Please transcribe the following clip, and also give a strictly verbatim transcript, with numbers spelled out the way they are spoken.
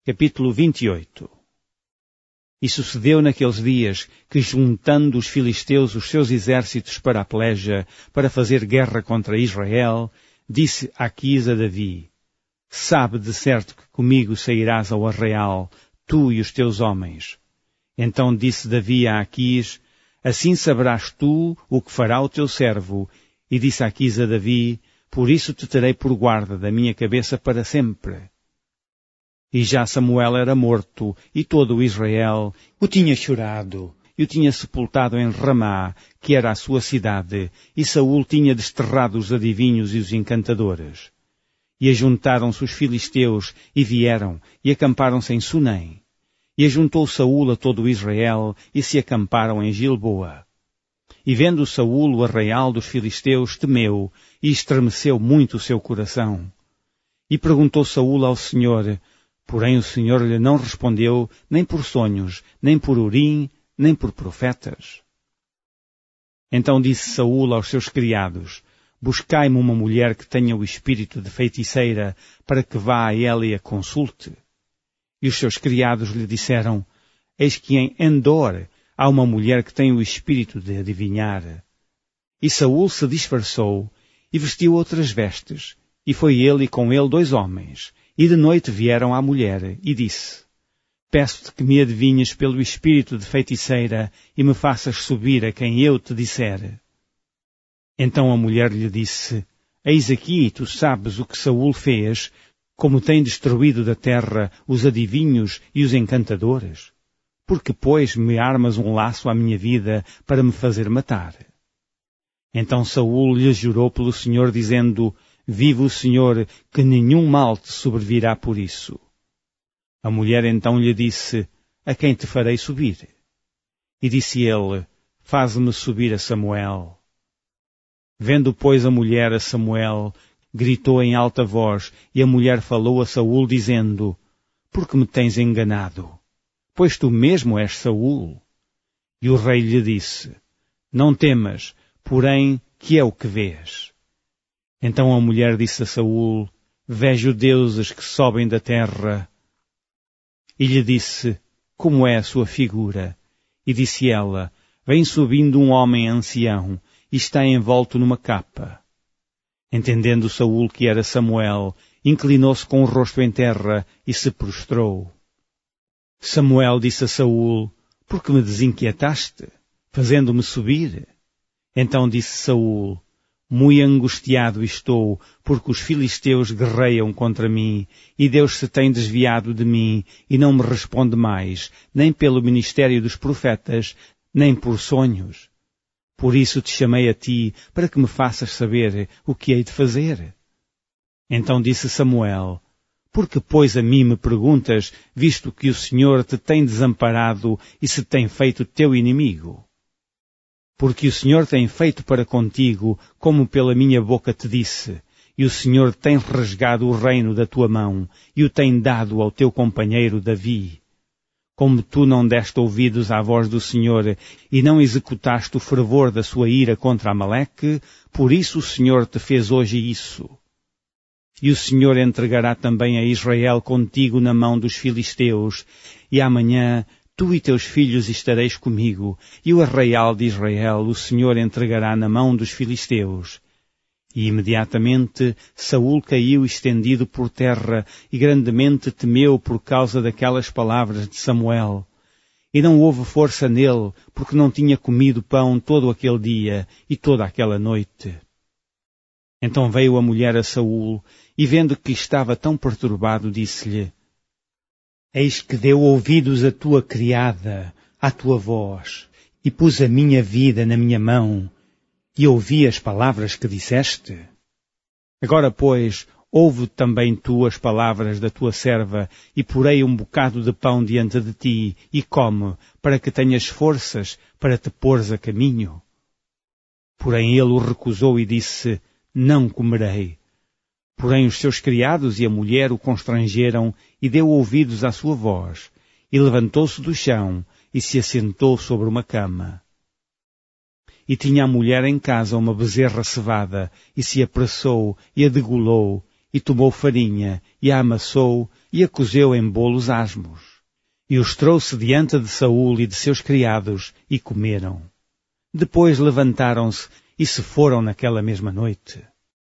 Capítulo vinte e oito. E sucedeu naqueles dias que, juntando os filisteus os seus exércitos para a peleja, para fazer guerra contra Israel, disse Aquis a Davi: Sabe de certo que comigo sairás ao arraial, tu e os teus homens. Então disse Davi a Aquis: Assim saberás tu o que fará o teu servo. E disse Aquis a Davi: Por isso te terei por guarda da minha cabeça para sempre. E já Samuel era morto, e todo o Israel o tinha chorado, e o tinha sepultado em Ramá, que era a sua cidade, e Saul tinha desterrado os adivinhos e os encantadores. E ajuntaram-se os filisteus, e vieram, e acamparam-se em Sunem. E ajuntou Saul a todo o Israel, e se acamparam em Gilboa. E vendo Saul o arraial dos filisteus, temeu, e estremeceu muito o seu coração. E perguntou Saul ao Senhor, porém o Senhor lhe não respondeu, nem por sonhos, nem por Urim, nem por profetas. Então disse Saul aos seus criados: Buscai-me uma mulher que tenha o espírito de feiticeira, para que vá a ela e a consulte. E os seus criados lhe disseram: Eis que em Endor há uma mulher que tem o espírito de adivinhar. E Saul se disfarçou, e vestiu outras vestes, e foi ele e com ele dois homens. E de noite vieram à mulher, e disse: Peço-te que me adivinhes pelo espírito de feiticeira, e me faças subir a quem eu te disser. Então a mulher lhe disse: Eis aqui, tu sabes o que Saul fez, como tem destruído da terra os adivinhos e os encantadores. Porque, pois, me armas um laço à minha vida para me fazer matar? Então Saul lhe jurou pelo Senhor, dizendo: Vive o Senhor, que nenhum mal te sobrevirá por isso. A mulher então lhe disse: A quem te farei subir? E disse ele: Faze-me subir a Samuel. Vendo, pois, a mulher a Samuel, gritou em alta voz, e a mulher falou a Saul, dizendo: Por que me tens enganado? Pois tu mesmo és Saul. E o rei lhe disse: Não temas, porém, que é o que vês? Então a mulher disse a Saul: Vejo deuses que sobem da terra. E lhe disse: Como é a sua figura? E disse ela: Vem subindo um homem ancião, e está envolto numa capa. Entendendo Saul que era Samuel, inclinou-se com o rosto em terra e se prostrou. Samuel disse a Saul: Por que me desinquietaste, fazendo-me subir? Então disse Saul: Muito angustiado estou, porque os filisteus guerreiam contra mim, e Deus se tem desviado de mim, e não me responde mais, nem pelo ministério dos profetas, nem por sonhos. Por isso te chamei a ti, para que me faças saber o que hei de fazer. Então disse Samuel: Por que, pois, a mim me perguntas, visto que o Senhor te tem desamparado e se tem feito teu inimigo? Porque o Senhor tem feito para contigo, como pela minha boca te disse, e o Senhor tem rasgado o reino da tua mão, e o tem dado ao teu companheiro Davi. Como tu não deste ouvidos à voz do Senhor, e não executaste o fervor da sua ira contra Amaleque, por isso o Senhor te fez hoje isso. E o Senhor entregará também a Israel contigo na mão dos filisteus, e amanhã tu e teus filhos estareis comigo, e o arraial de Israel o Senhor entregará na mão dos filisteus. E imediatamente Saul caiu estendido por terra, e grandemente temeu por causa daquelas palavras de Samuel. E não houve força nele, porque não tinha comido pão todo aquele dia e toda aquela noite. Então veio a mulher a Saul, e vendo que estava tão perturbado, disse-lhe: Eis que deu ouvidos a tua criada, à tua voz, e pus a minha vida na minha mão, e ouvi as palavras que disseste. Agora, pois, ouve também tu as palavras da tua serva, e porei um bocado de pão diante de ti, e come, para que tenhas forças para te pôres a caminho. Porém ele o recusou e disse: Não comerei. Porém os seus criados e a mulher o constrangeram, e deu ouvidos à sua voz, e levantou-se do chão, e se assentou sobre uma cama. E tinha a mulher em casa uma bezerra cevada, e se apressou, e a degolou, e tomou farinha, e a amassou, e a cozeu em bolos asmos. E os trouxe diante de Saul e de seus criados, e comeram. Depois levantaram-se e se foram naquela mesma noite.